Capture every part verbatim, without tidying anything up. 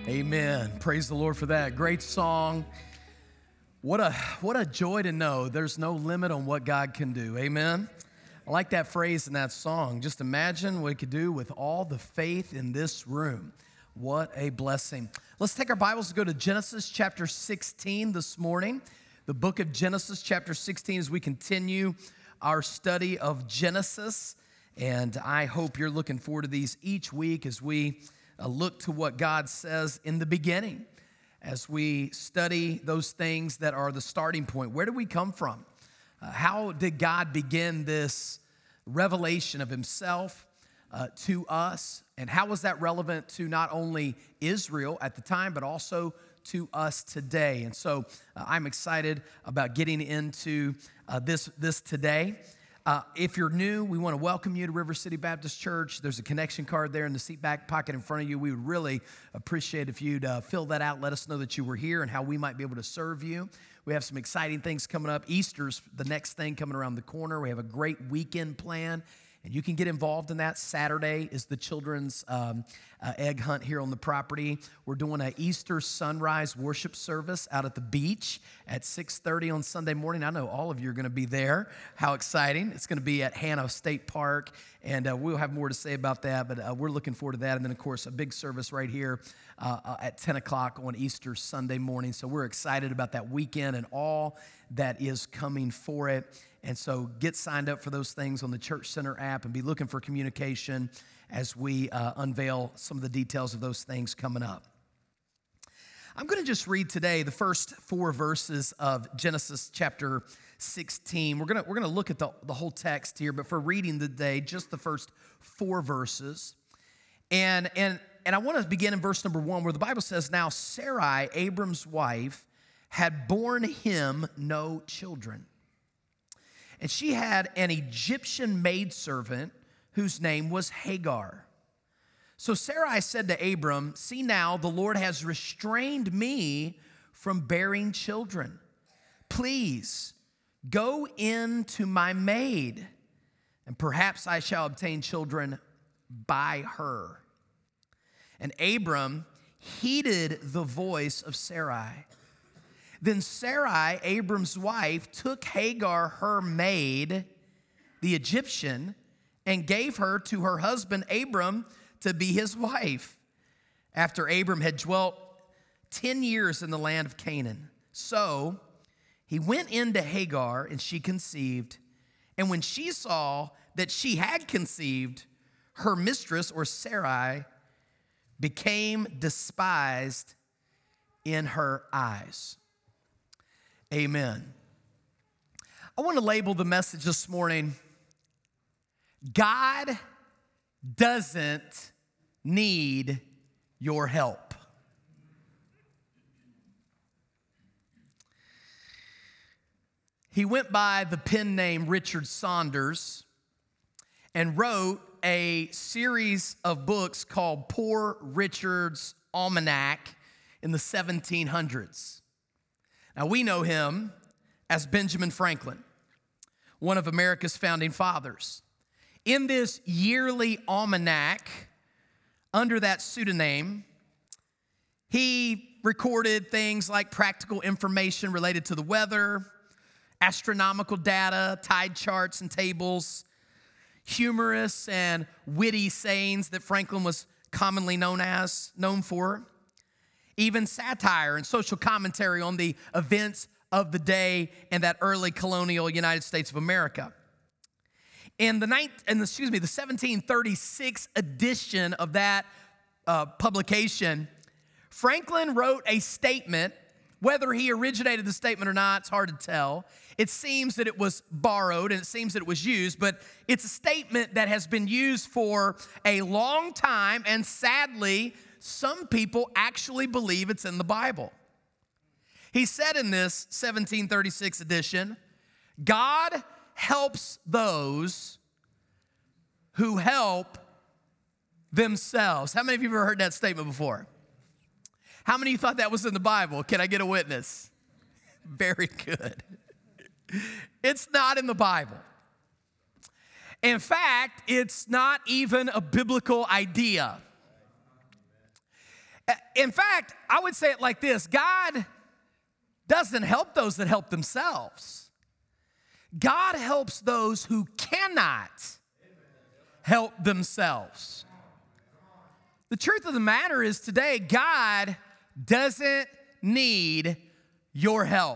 Amen. Praise the Lord for that. Great song. What a what a joy to know there's no limit on what God can do. Amen. I like that phrase in that song. Just imagine what he could do with all the faith in this room. What a blessing. Let's take our Bibles and go to Genesis chapter sixteen this morning. The book of Genesis chapter sixteen as we continue our study of Genesis. And I hope you're looking forward to these each week as we uh, look to what God says in the beginning, as we study those things that are the starting point. Where did we come from? Uh, how did God begin this revelation of himself uh, to us? And how was that relevant to not only Israel at the time, but also to us today? And so uh, I'm excited about getting into uh, this, this today. Uh, if you're new, we want to welcome you to River City Baptist Church. There's a connection card there in the seat back pocket in front of you. We would really appreciate if you'd uh, fill that out. Let us know that you were here and how we might be able to serve you. We have some exciting things coming up. Easter's the next thing coming around the corner. We have a great weekend plan, and you can get involved in that. Saturday is the children's um, uh, egg hunt here on the property. We're doing an Easter sunrise worship service out at the beach at six thirty on Sunday morning. I know all of you are going to be there. How exciting. It's going to be at Hannah State Park, and uh, we'll have more to say about that, but uh, we're looking forward to that. And then, of course, a big service right here uh, uh, at ten o'clock on Easter Sunday morning. So we're excited about that weekend and all that is coming for it. And so get signed up for those things on the Church Center app and be looking for communication as we uh, unveil some of the details of those things coming up. I'm going to just read today the first four verses of Genesis chapter sixteen. We're going to, we're going to look at the, the whole text here, but for reading today, just the first four verses. And, and, and I want to begin in verse number one where the Bible says, "Now Sarai, Abram's wife, had borne him no children. And she had an Egyptian maidservant whose name was Hagar. So Sarai said to Abram, 'See now, the Lord has restrained me from bearing children. Please go in to my maid, and perhaps I shall obtain children by her.' And Abram heeded the voice of Sarai. Then Sarai, Abram's wife, took Hagar, her maid, the Egyptian, and gave her to her husband Abram to be his wife, after Abram had dwelt ten years in the land of Canaan. So he went into Hagar, and she conceived. And when she saw that she had conceived, her mistress, or Sarai, became despised in her eyes." Amen. I want to label the message this morning, God doesn't need your help. He went by the pen name Richard Saunders and wrote a series of books called Poor Richard's Almanac in the seventeen hundreds. Now, we know him as Benjamin Franklin, one of America's founding fathers. In this yearly almanac, under that pseudonym, he recorded things like practical information related to the weather, astronomical data, tide charts and tables, humorous and witty sayings that Franklin was commonly known as, known for, even satire and social commentary on the events of the day in that early colonial United States of America. In the, ninth, in the, excuse me, the seventeen thirty-six edition of that uh, publication, Franklin wrote a statement. Whether he originated the statement or not, it's hard to tell. It seems that it was borrowed and it seems that it was used, but it's a statement that has been used for a long time, and sadly, some people actually believe it's in the Bible. He said in this seventeen thirty-six edition, "God helps those who help themselves." How many of you have ever heard that statement before? How many of you thought that was in the Bible? Can I get a witness? Very good. It's not in the Bible. In fact, it's not even a biblical idea. In fact, I would say it like this: God doesn't help those that help themselves. God helps those who cannot help themselves. The truth of the matter is today, God doesn't need your help.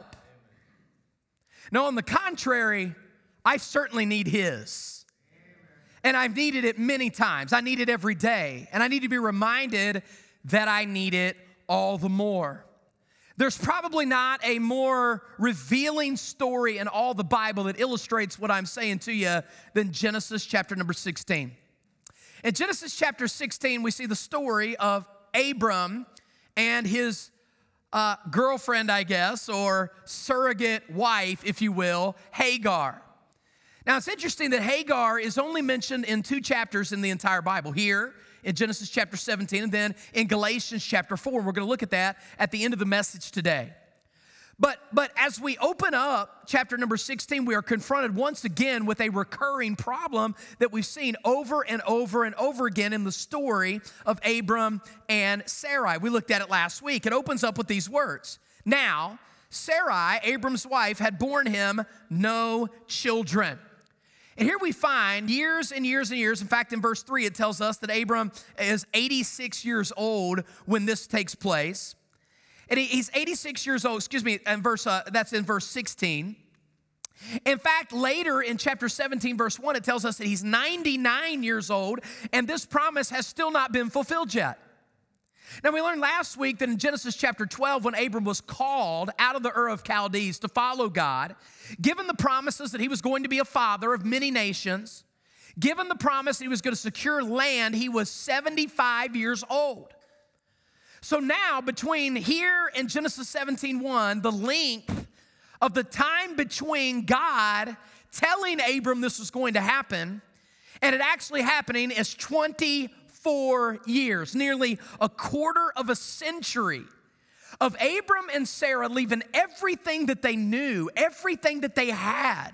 No, on the contrary, I certainly need His. And I've needed it many times. I need it every day. And I need to be reminded that I need it all the more. There's probably not a more revealing story in all the Bible that illustrates what I'm saying to you than Genesis chapter number sixteen. In Genesis chapter sixteen, we see the story of Abram and his uh, girlfriend, I guess, or surrogate wife, if you will, Hagar. Now, it's interesting that Hagar is only mentioned in two chapters in the entire Bible, here in Genesis chapter seventeen, and then in Galatians chapter four. And we're going to look at that at the end of the message today. But, but as we open up chapter number sixteen, we are confronted once again with a recurring problem that we've seen over and over and over again in the story of Abram and Sarai. We looked at it last week. It opens up with these words. Now, Sarai, Abram's wife, had borne him no children. And here we find years and years and years. In fact, in verse three, it tells us that Abram is eighty-six years old when this takes place. And he's eighty-six years old, excuse me, and verse, uh, that's in verse sixteen. In fact, later in chapter seventeen, verse one, it tells us that he's ninety-nine years old, and this promise has still not been fulfilled yet. Now, we learned last week that in Genesis chapter twelve, when Abram was called out of the Ur of Chaldees to follow God, given the promises that he was going to be a father of many nations, given the promise that he was going to secure land, he was seventy-five years old. So now, between here and Genesis seventeen one, the length of the time between God telling Abram this was going to happen and it actually happening is twenty-four years, nearly a quarter of a century of Abram and Sarah leaving everything that they knew, everything that they had,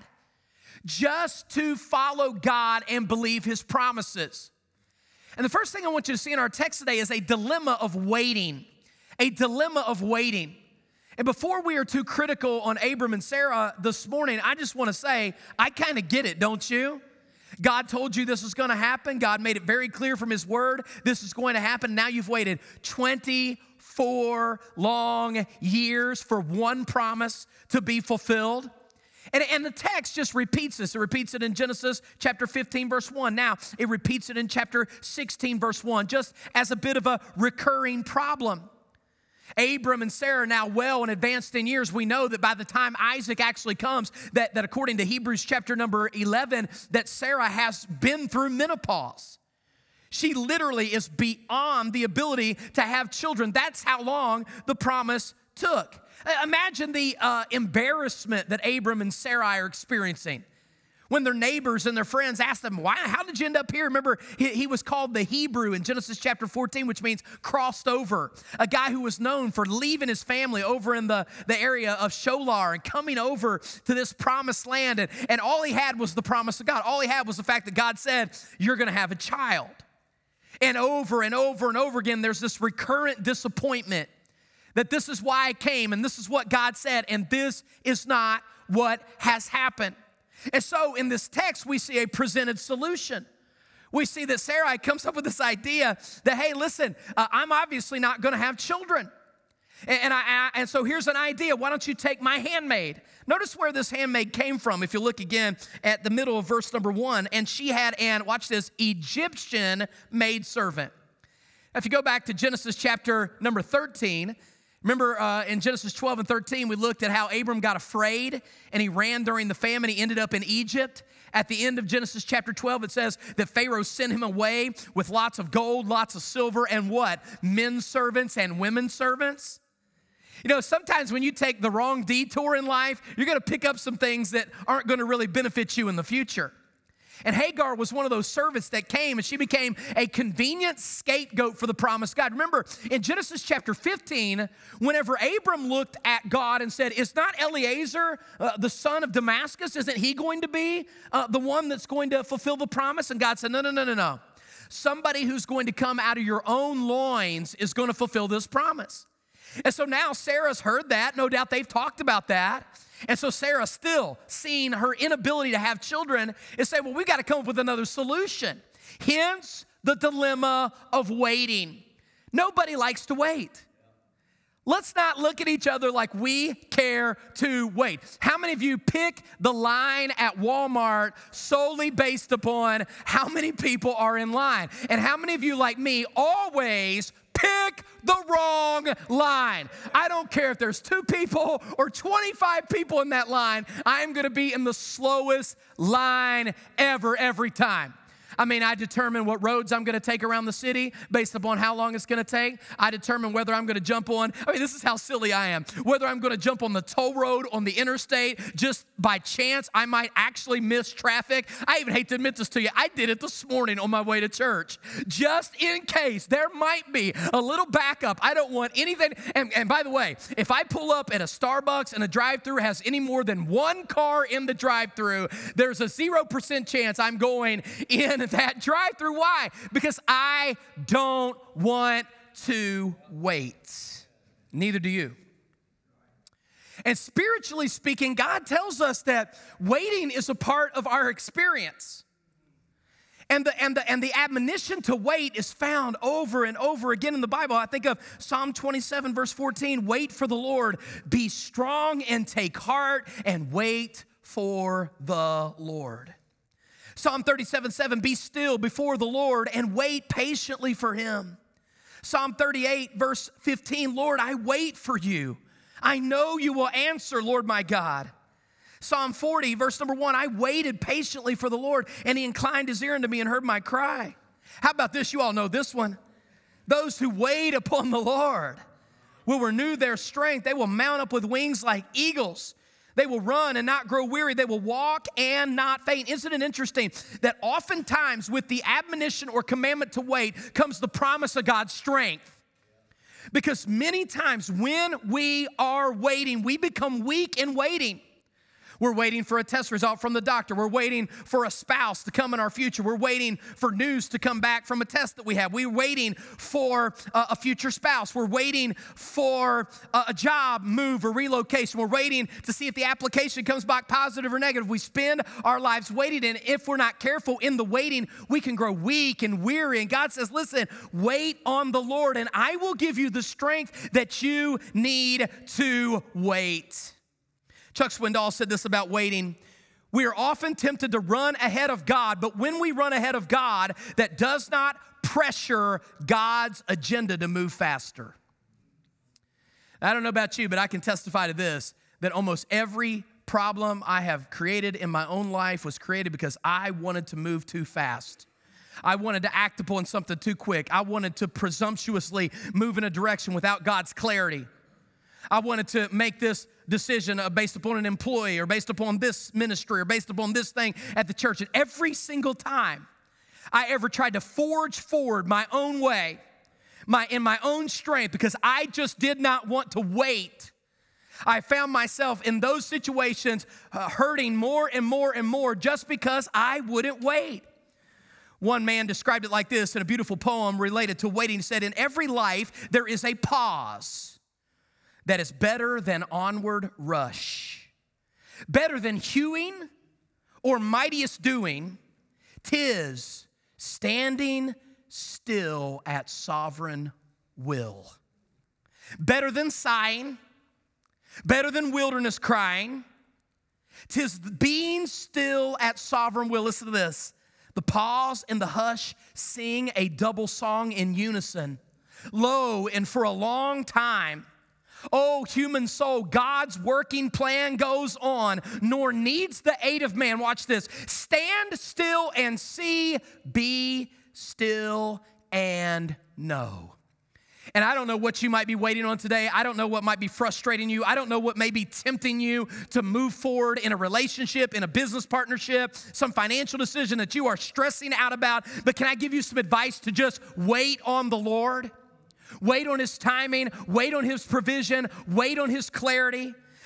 just to follow God and believe His promises. And the first thing I want you to see in our text today is a dilemma of waiting, a dilemma of waiting. And before we are too critical on Abram and Sarah this morning, I just want to say, I kind of get it, don't you? God told you this was going to happen. God made it very clear from His word, this is going to happen. Now you've waited twenty-four long years for one promise to be fulfilled. And, and the text just repeats this. It repeats it in Genesis chapter fifteen, verse one. Now, it repeats it in chapter sixteen, verse one, just as a bit of a recurring problem. Abram and Sarah are now well and advanced in years. We know that by the time Isaac actually comes, that, that according to Hebrews chapter number eleven, that Sarah has been through menopause. She literally is beyond the ability to have children. That's how long the promise took. Imagine the uh, embarrassment that Abram and Sarai are experiencing when their neighbors and their friends ask them, "Why? How did you end up here?" Remember, he, he was called the Hebrew in Genesis chapter fourteen, which means crossed over. A guy who was known for leaving his family over in the, the area of Sholar and coming over to this promised land. And, and all he had was the promise of God. All he had was the fact that God said, "You're going to have a child." And over and over and over again, there's this recurrent disappointment that this is why I came, and this is what God said, and this is not what has happened. And so in this text, we see a presented solution. We see that Sarai comes up with this idea that, hey, listen, uh, I'm obviously not going to have children. And, and, I, I, and so here's an idea. Why don't you take my handmaid? Notice where this handmaid came from. If you look again at the middle of verse number one, and she had an, watch this, Egyptian maidservant. If you go back to Genesis chapter number thirteen, remember uh, in Genesis twelve and thirteen, we looked at how Abram got afraid and he ran during the famine. He ended up in Egypt. At the end of Genesis chapter twelve, it says that Pharaoh sent him away with lots of gold, lots of silver, and what? Men servants and women servants. You know, sometimes when you take the wrong detour in life, you're going to pick up some things that aren't going to really benefit you in the future. And Hagar was one of those servants that came, and she became a convenient scapegoat for the promised God. Remember, in Genesis chapter fifteen, whenever Abram looked at God and said, "Is not Eliezer, uh, the son of Damascus, isn't he going to be uh, the one that's going to fulfill the promise?" And God said, no, no, no, no, no. Somebody who's going to come out of your own loins is going to fulfill this promise. And so now Sarah's heard that. No doubt they've talked about that. And so Sarah, still seeing her inability to have children, is saying, well, we've got to come up with another solution. Hence the dilemma of waiting. Nobody likes to wait. Let's not look at each other like we care to wait. How many of you pick the line at Walmart solely based upon how many people are in line? And how many of you, like me, always pick the wrong line? I don't care if there's two people or twenty-five people in that line. I'm going to be in the slowest line ever, every time. I mean, I determine what roads I'm going to take around the city based upon how long it's going to take. I determine whether I'm going to jump on, I mean, this is how silly I am, whether I'm going to jump on the toll road on the interstate just by chance. I might actually miss traffic. I even hate to admit this to you. I did it this morning on my way to church, just in case there might be a little backup. I don't want anything. And, and by the way, if I pull up at a Starbucks and a drive-thru has any more than one car in the drive-thru, there's a zero percent chance I'm going in that drive-thru. Why? Because I don't want to wait. Neither do you. And spiritually speaking, God tells us that waiting is a part of our experience. And the, and, the, and the admonition to wait is found over and over again in the Bible. I think of Psalm twenty-seven, verse fourteen, wait for the Lord, be strong and take heart and wait for the Lord. Psalm thirty-seven, seven, be still before the Lord and wait patiently for him. Psalm thirty-eight, verse fifteen, Lord, I wait for you. I know you will answer, Lord my God. Psalm forty, verse number one, I waited patiently for the Lord, and he inclined his ear unto me and heard my cry. How about this? You all know this one. Those who wait upon the Lord will renew their strength. They will mount up with wings like eagles. They will run and not grow weary. They will walk and not faint. Isn't it interesting that oftentimes with the admonition or commandment to wait comes the promise of God's strength? Because many times when we are waiting, we become weak in waiting. We're waiting for a test result from the doctor. We're waiting for a spouse to come in our future. We're waiting for news to come back from a test that we have. We're waiting for a, a future spouse. We're waiting for a, a job move or relocation. We're waiting to see if the application comes back positive or negative. We spend our lives waiting, and if we're not careful in the waiting, we can grow weak and weary. And God says, listen, wait on the Lord, and I will give you the strength that you need to wait. Chuck Swindoll said this about waiting. We are often tempted to run ahead of God, but when we run ahead of God, that does not pressure God's agenda to move faster. I don't know about you, but I can testify to this, that almost every problem I have created in my own life was created because I wanted to move too fast. I wanted to act upon something too quick. I wanted to presumptuously move in a direction without God's clarity. I wanted to make this decision based upon an employee or based upon this ministry or based upon this thing at the church. And every single time I ever tried to forge forward my own way, my in my own strength, because I just did not want to wait, I found myself in those situations uh, hurting more and more and more just because I wouldn't wait. One man described it like this in a beautiful poem related to waiting. He said, in every life there is a pause that is better than onward rush, better than hewing or mightiest doing, 'tis standing still at sovereign will. Better than sighing, better than wilderness crying, 'tis being still at sovereign will. Listen to this. The pause and the hush sing a double song in unison. Lo, and for a long time, oh, human soul, God's working plan goes on, nor needs the aid of man. Watch this. Stand still and see, be still and know. And I don't know what you might be waiting on today. I don't know what might be frustrating you. I don't know what may be tempting you to move forward in a relationship, in a business partnership, some financial decision that you are stressing out about. But can I give you some advice to just wait on the Lord? Wait on his timing, wait on his provision, wait on his clarity.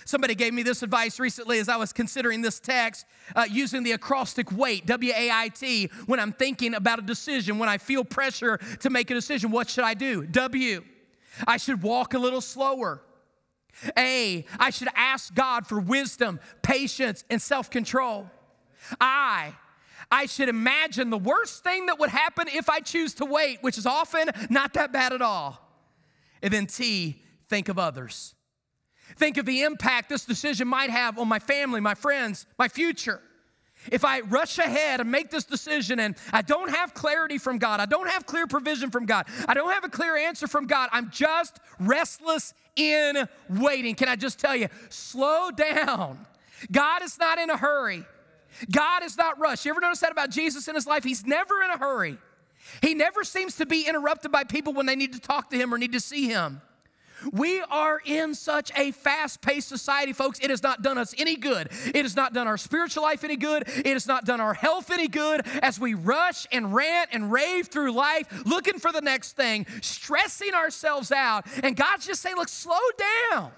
Somebody gave me this advice recently as I was considering this text, uh, using the acrostic WAIT, W A I T, when I'm thinking about a decision, when I feel pressure to make a decision. What should I do? W, I should walk a little slower. A, I should ask God for wisdom, patience, and self-control. I, I should imagine the worst thing that would happen if I choose to wait, which is often not that bad at all. And then T, think of others. Think of the impact this decision might have on my family, my friends, my future. If I rush ahead and make this decision and I don't have clarity from God, I don't have clear provision from God, I don't have a clear answer from God, I'm just restless in waiting. Can I just tell you, slow down. God is not in a hurry. God is not rushed. You ever notice that about Jesus in his life? He's never in a hurry. He never seems to be interrupted by people when they need to talk to him or need to see him. We are in such a fast-paced society, folks. It has not done us any good. It has not done our spiritual life any good. It has not done our health any good as we rush and rant and rave through life, looking for the next thing, stressing ourselves out. And God's just saying, look, slow down.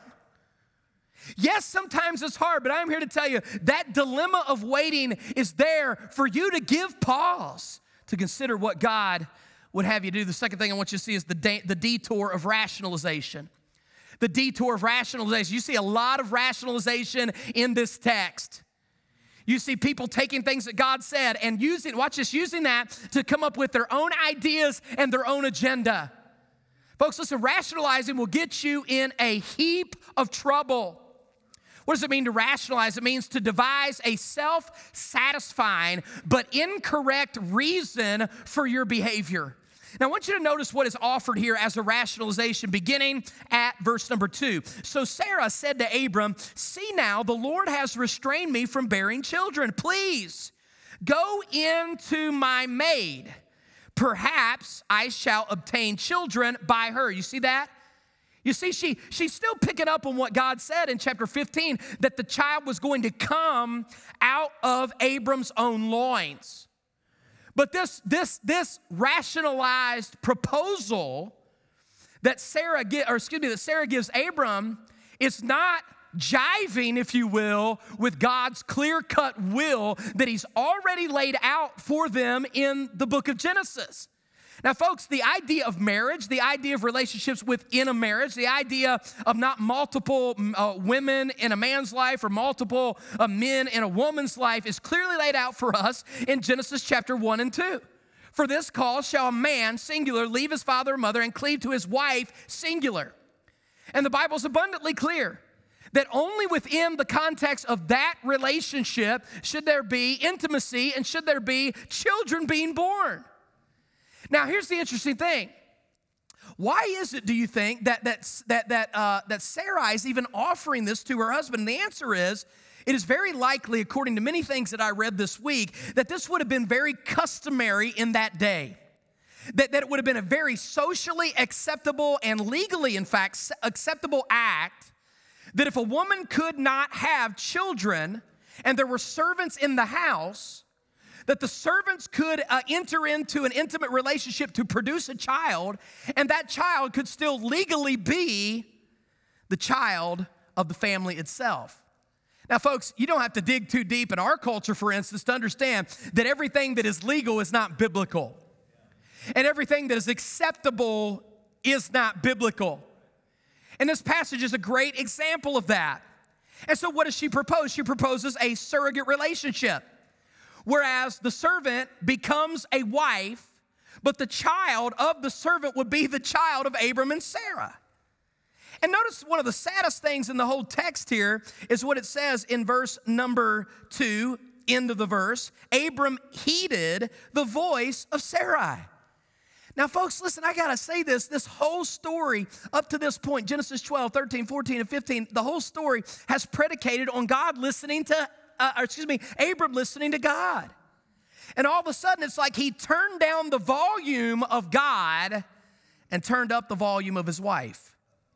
Yes, sometimes it's hard, but I'm here to tell you that dilemma of waiting is there for you to give pause, to consider what God would have you do. The second thing I want you to see is the, de- the detour of rationalization. The detour of rationalization. You see a lot of rationalization in this text. You see people taking things that God said and using, watch this, using that to come up with their own ideas and their own agenda. Folks, listen, rationalizing will get you in a heap of trouble. What does it mean to rationalize? It means to devise a self-satisfying but incorrect reason for your behavior. Now, I want you to notice what is offered here as a rationalization, beginning at verse number two. So Sarah said to Abram, "See now, the Lord has restrained me from bearing children. Please go in to my maid. Perhaps I shall obtain children by her." You see that? You see, she, she's still picking up on what God said in chapter fifteen, that the child was going to come out of Abram's own loins. But this, this, this rationalized proposal that Sarah get, or excuse me, that Sarah gives Abram is not jiving, if you will, with God's clear-cut will that he's already laid out for them in the book of Genesis. Now, folks, the idea of marriage, the idea of relationships within a marriage, the idea of not multiple uh, women in a man's life or multiple uh, men in a woman's life is clearly laid out for us in Genesis chapter one and two. For this cause shall a man, singular, leave his father and mother and cleave to his wife, singular. And the Bible's abundantly clear that only within the context of that relationship should there be intimacy and should there be children being born. Now, here's the interesting thing. Why is it, do you think, that that that that uh, that Sarai is even offering this to her husband? And the answer is, it is very likely, according to many things that I read this week, that this would have been very customary in that day. That, that it would have been a very socially acceptable and legally, in fact, acceptable act that if a woman could not have children and there were servants in the house, that the servants could uh, enter into an intimate relationship to produce a child, and that child could still legally be the child of the family itself. Now, folks, you don't have to dig too deep in our culture, for instance, to understand that everything that is legal is not biblical, and everything that is acceptable is not biblical. And this passage is a great example of that. And so what does she propose? She proposes a surrogate relationship, whereas the servant becomes a wife, but the child of the servant would be the child of Abram and Sarah. And notice one of the saddest things in the whole text here is what it says in verse number two, end of the verse. Abram heeded the voice of Sarai. Now, folks, listen, I gotta say this, this whole story up to this point, Genesis twelve, thirteen, fourteen, and fifteen, the whole story has predicated on God listening to Uh, or excuse me, Abram listening to God. And all of a sudden, it's like he turned down the volume of God and turned up the volume of his wife.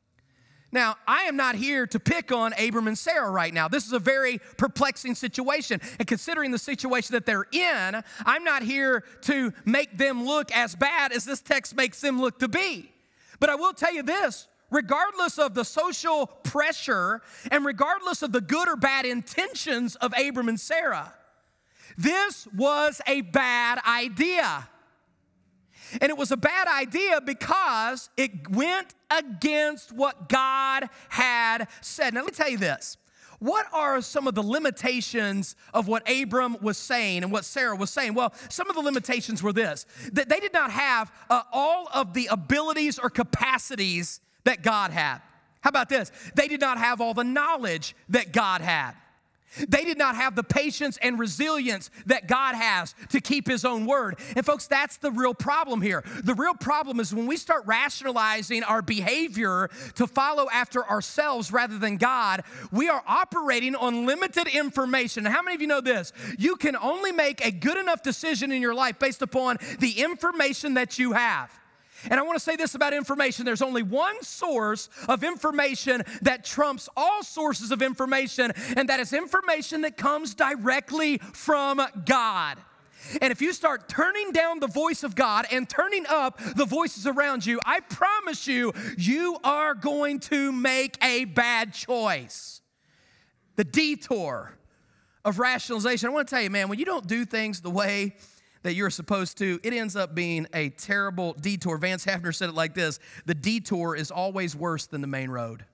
Now, I am not here to pick on Abram and Sarah right now. This is a very perplexing situation. And considering the situation that they're in, I'm not here to make them look as bad as this text makes them look to be. But I will tell you this, regardless of the social pressure and regardless of the good or bad intentions of Abram and Sarah, this was a bad idea. And it was a bad idea because it went against what God had said. Now, let me tell you this. What are some of the limitations of what Abram was saying and what Sarah was saying? Well, some of the limitations were this, that they did not have uh, all of the abilities or capacities that God had. How about this? They did not have all the knowledge that God had. They did not have the patience and resilience that God has to keep his own word. And folks, that's the real problem here. The real problem is when we start rationalizing our behavior to follow after ourselves rather than God, we are operating on limited information. And how many of you know this? You can only make a good enough decision in your life based upon the information that you have. And I want to say this about information. There's only one source of information that trumps all sources of information, and that is information that comes directly from God. And if you start turning down the voice of God and turning up the voices around you, I promise you, you are going to make a bad choice. The detour of rationalization. I want to tell you, man, when you don't do things the way that you're supposed to, it ends up being a terrible detour. Vance Havner said it like this: the detour is always worse than the main road.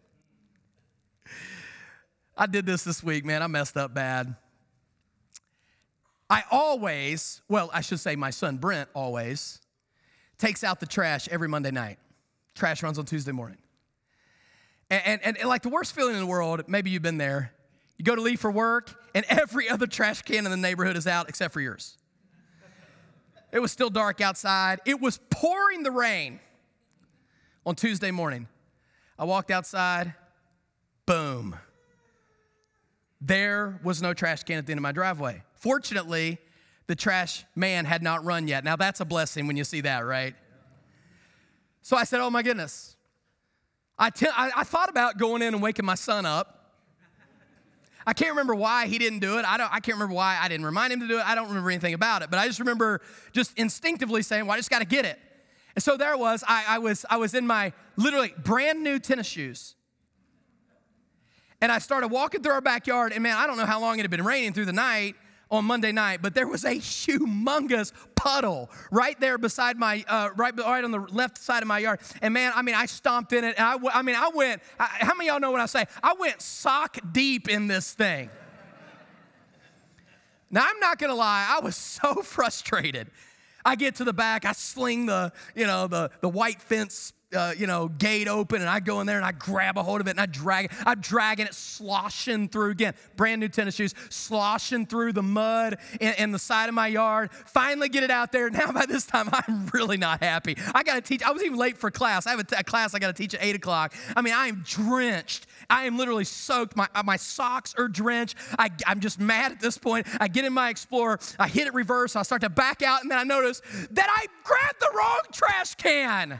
I did this this week, man. I messed up bad. I always, well, I should say my son Brent always takes out the trash every Monday night. Trash runs on Tuesday morning. And, and, and like the worst feeling in the world, maybe you've been there, you go to leave for work and every other trash can in the neighborhood is out except for yours. It was still dark outside. It was pouring the rain on Tuesday morning. I walked outside, boom. There was no trash can at the end of my driveway. Fortunately, the trash man had not run yet. Now that's a blessing when you see that, right? So I said, oh my goodness. I, te- I, I thought about going in and waking my son up. I can't remember why he didn't do it. I don't. I can't remember why I didn't remind him to do it. I don't remember anything about it. But I just remember just instinctively saying, well, I just got to get it. And so there it was. I, I was. I was in my literally brand new tennis shoes. And I started walking through our backyard. And man, I don't know how long it had been raining through the night on Monday night, but there was a humongous puddle right there beside my, uh, right, right on the left side of my yard. And man, I mean, I stomped in it. And I, I mean, I went, I, how many of y'all know what I say? I went sock deep in this thing. Now, I'm not going to lie. I was so frustrated. I get to the back. I sling the, you know, the, the white fence Uh, you know, gate open, and I go in there and I grab a hold of it and I drag it. I'm dragging it, sloshing through again. Brand new tennis shoes, sloshing through the mud in, in the side of my yard. Finally get it out there. Now by this time, I'm really not happy. I got to teach. I was even late for class. I have a, t- a class I got to teach at eight o'clock. I mean, I am drenched. I am literally soaked. My, my socks are drenched. I, I'm just mad at this point. I get in my Explorer. I hit it reverse. I start to back out, and then I notice that I grabbed the wrong trash can.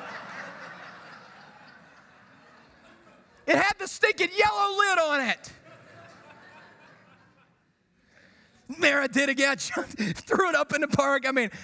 It had the stinking yellow lid on it. There I did again. Threw it up in the park. I mean,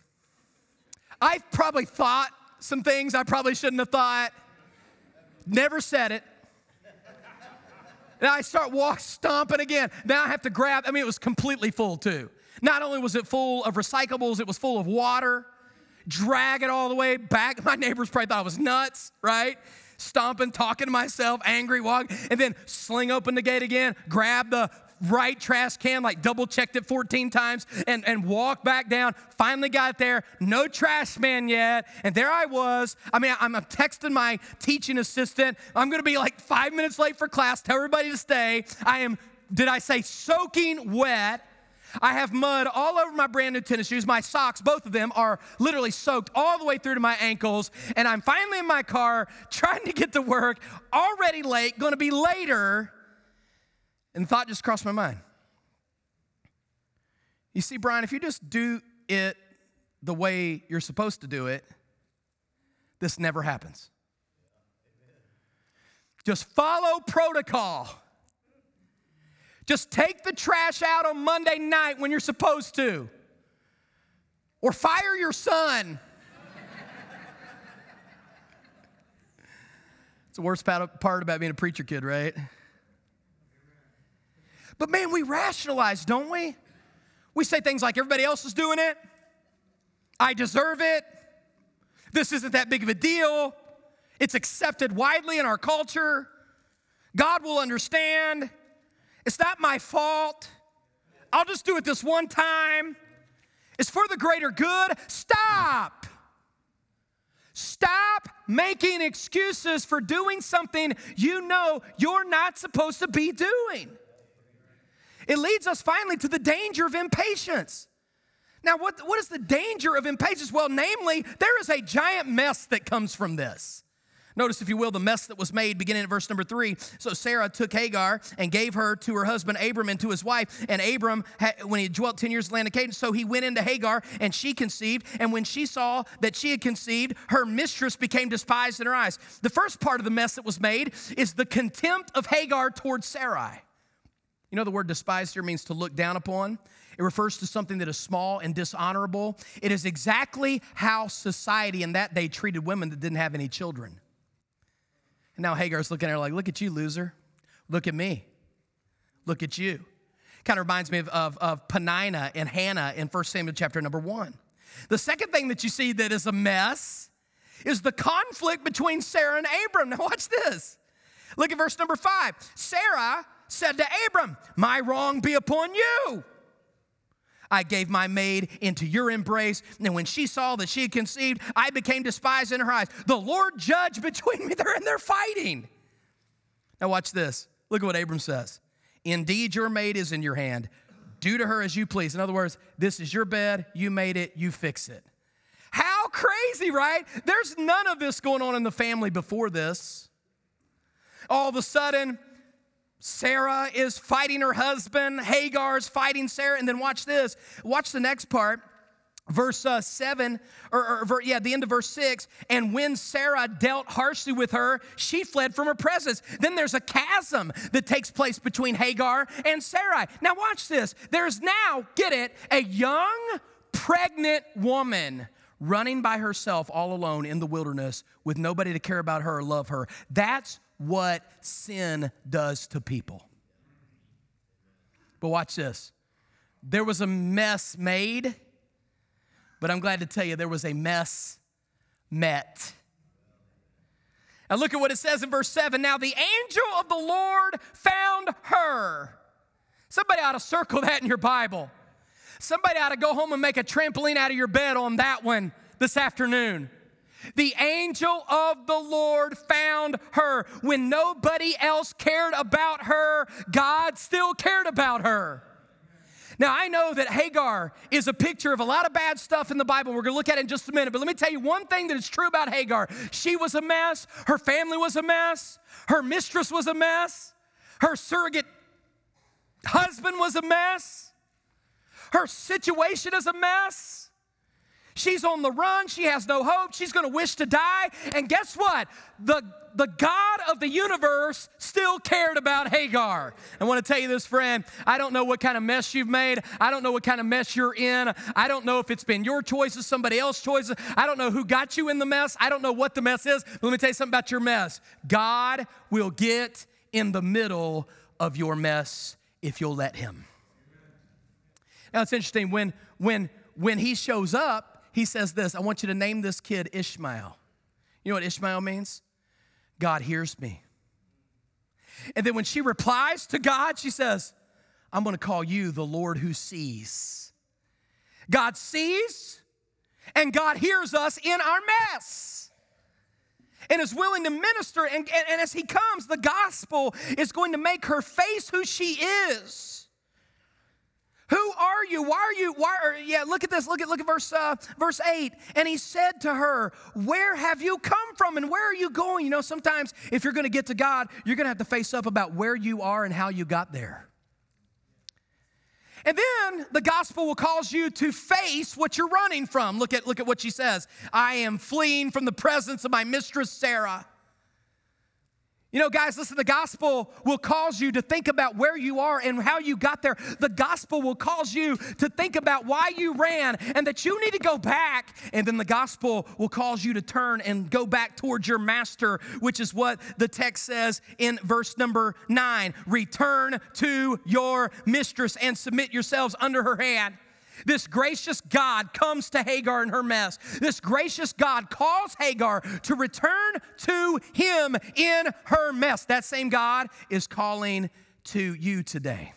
I probably thought some things I probably shouldn't have thought. Never said it. Now I start walk stomping again. Now I have to grab. I mean, it was completely full too. Not only was it full of recyclables, it was full of water. Drag it all the way back. My neighbors probably thought I was nuts, right? Stomping, talking to myself, angry, walk, and then sling open the gate again, grab the right trash can, like double checked it fourteen times, and, and walk back down. Finally got there, no trash man yet, and there I was. I mean, I'm, I'm texting my teaching assistant. I'm gonna be like five minutes late for class, tell everybody to stay. I am, did I say soaking wet? I have mud all over my brand new tennis shoes. My socks, both of them, are literally soaked all the way through to my ankles. And I'm finally in my car trying to get to work, already late, going to be later. And the thought just crossed my mind. You see, Brian, if you just do it the way you're supposed to do it, this never happens. Just follow protocol. Just take the trash out on Monday night when you're supposed to. Or fire your son. the worst part about being a preacher kid, right? But man, we rationalize, don't we? We say things like, everybody else is doing it. I deserve it. This isn't that big of a deal. It's accepted widely in our culture. God will understand. It's not my fault. I'll just do it this one time. It's for the greater good. Stop. Stop making excuses for doing something you know you're not supposed to be doing. It leads us finally to the danger of impatience. Now, what, what is the danger of impatience? Well, namely, there is a giant mess that comes from this. Notice, if you will, the mess that was made beginning at verse number three. So Sarah took Hagar and gave her to her husband Abram and to his wife. And Abram, when he had dwelt ten years in the land of Canaan, so he went into Hagar and she conceived. And when she saw that she had conceived, her mistress became despised in her eyes. The first part of the mess that was made is the contempt of Hagar towards Sarai. You know, the word despised here means to look down upon. It refers to something that is small and dishonorable. It is exactly how society in that day treated women that didn't have any children. And now Hagar's looking at her like, look at you, loser. Look at me. Look at you. Kind of reminds me of, of, of Peninnah and Hannah in First Samuel chapter number one. The second thing that you see that is a mess is the conflict between Sarah and Abram. Now watch this. Look at verse number five. Sarah said to Abram, my wrong be upon you. I gave my maid into your embrace, and when she saw that she had conceived, I became despised in her eyes. The Lord judged between me. They're in there fighting. Now watch this. Look at what Abram says. Indeed, your maid is in your hand. Do to her as you please. In other words, this is your bed. You made it. You fix it. How crazy, right? There's none of this going on in the family before this. All of a sudden, Sarah is fighting her husband. Hagar's fighting Sarah. And then watch this. Watch the next part. Verse uh, seven, or, or yeah, the end of verse six. And when Sarah dealt harshly with her, she fled from her presence. Then there's a chasm that takes place between Hagar and Sarai. Now watch this. There's now, get it, a young, pregnant woman running by herself all alone in the wilderness with nobody to care about her or love her. That's what sin does to people. But watch this. There was a mess made, but I'm glad to tell you there was a mess met. Now look at what it says in verse seven. Now the angel of the Lord found her. Somebody ought to circle that in your Bible. Somebody ought to go home and make a trampoline out of your bed on that one this afternoon. The angel of the Lord found her. When nobody else cared about her, God still cared about her. Now, I know that Hagar is a picture of a lot of bad stuff in the Bible. We're going to look at it in just a minute. But let me tell you one thing that is true about Hagar. She was a mess. Her family was a mess. Her mistress was a mess. Her surrogate husband was a mess. Her situation is a mess. She's on the run. She has no hope. She's going to wish to die. And guess what? The, the God of the universe still cared about Hagar. I want to tell you this, friend. I don't know what kind of mess you've made. I don't know what kind of mess you're in. I don't know if it's been your choices, somebody else's choices. I don't know who got you in the mess. I don't know what the mess is. But let me tell you something about your mess. God will get in the middle of your mess if you'll let him. Now, it's interesting. When, when, when he shows up, he says this, I want you to name this kid Ishmael. You know what Ishmael means? God hears me. And then when she replies to God, she says, I'm going to call you the Lord who sees. God sees, and God hears us in our mess. And is willing to minister, and, and, and as he comes, the gospel is going to make her face who she is. Who are you? Why are you? Why are, yeah, look at this. Look at look at verse uh, verse eight. And he said to her, where have you come from and where are you going? You know, sometimes if you're going to get to God, you're going to have to face up about where you are and how you got there. And then the gospel will cause you to face what you're running from. Look at look at what she says. I am fleeing from the presence of my mistress Sarah. You know, guys, listen, the gospel will cause you to think about where you are and how you got there. The gospel will cause you to think about why you ran and that you need to go back. And then the gospel will cause you to turn and go back towards your master, which is what the text says in verse number nine. Return to your mistress and submit yourselves under her hand. This gracious God comes to Hagar in her mess. This gracious God calls Hagar to return to him in her mess. That same God is calling to you today.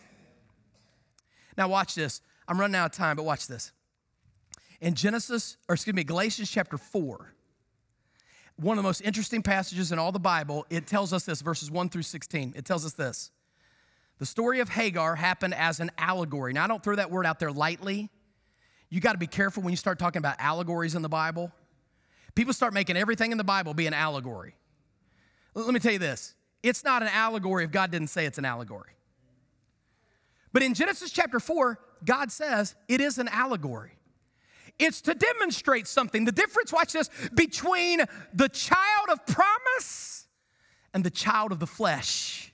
Now watch this. I'm running out of time, but watch this. In Genesis, or excuse me, Galatians chapter four, one of the most interesting passages in all the Bible, it tells us this, verses one through sixteen. It tells us this. The story of Hagar happened as an allegory. Now, I don't throw that word out there lightly. You got to be careful when you start talking about allegories in the Bible. People start making everything in the Bible be an allegory. Let me tell you this. It's not an allegory if God didn't say it's an allegory. But in Genesis chapter four, God says it is an allegory. It's to demonstrate something. The difference, watch this, between the child of promise and the child of the flesh.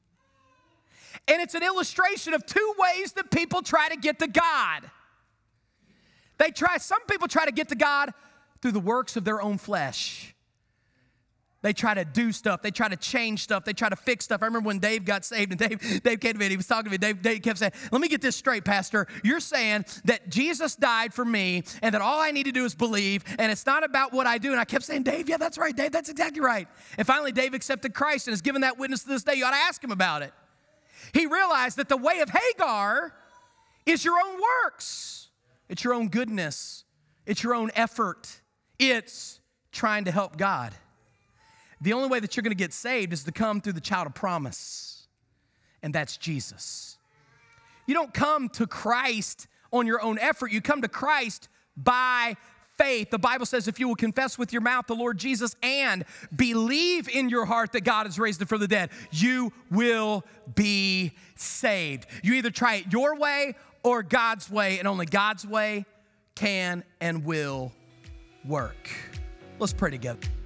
And it's an illustration of two ways that people try to get to God. They try, some people try to get to God through the works of their own flesh. They try to do stuff. They try to change stuff. They try to fix stuff. I remember when Dave got saved and Dave, Dave came to me and he was talking to me. Dave, Dave kept saying, let me get this straight, Pastor. You're saying that Jesus died for me and that all I need to do is believe and it's not about what I do. And I kept saying, Dave, yeah, that's right, Dave. That's exactly right. And finally, Dave accepted Christ and has given that witness to this day. You ought to ask him about it. He realized that the way of Hagar is your own works. It's your own goodness. It's your own effort. It's trying to help God. The only way that you're going to get saved is to come through the child of promise, and that's Jesus. You don't come to Christ on your own effort. You come to Christ by faith. The Bible says if you will confess with your mouth the Lord Jesus and believe in your heart that God has raised him from the dead, you will be saved. You either try it your way or God's way, and only God's way can and will work. Let's pray together.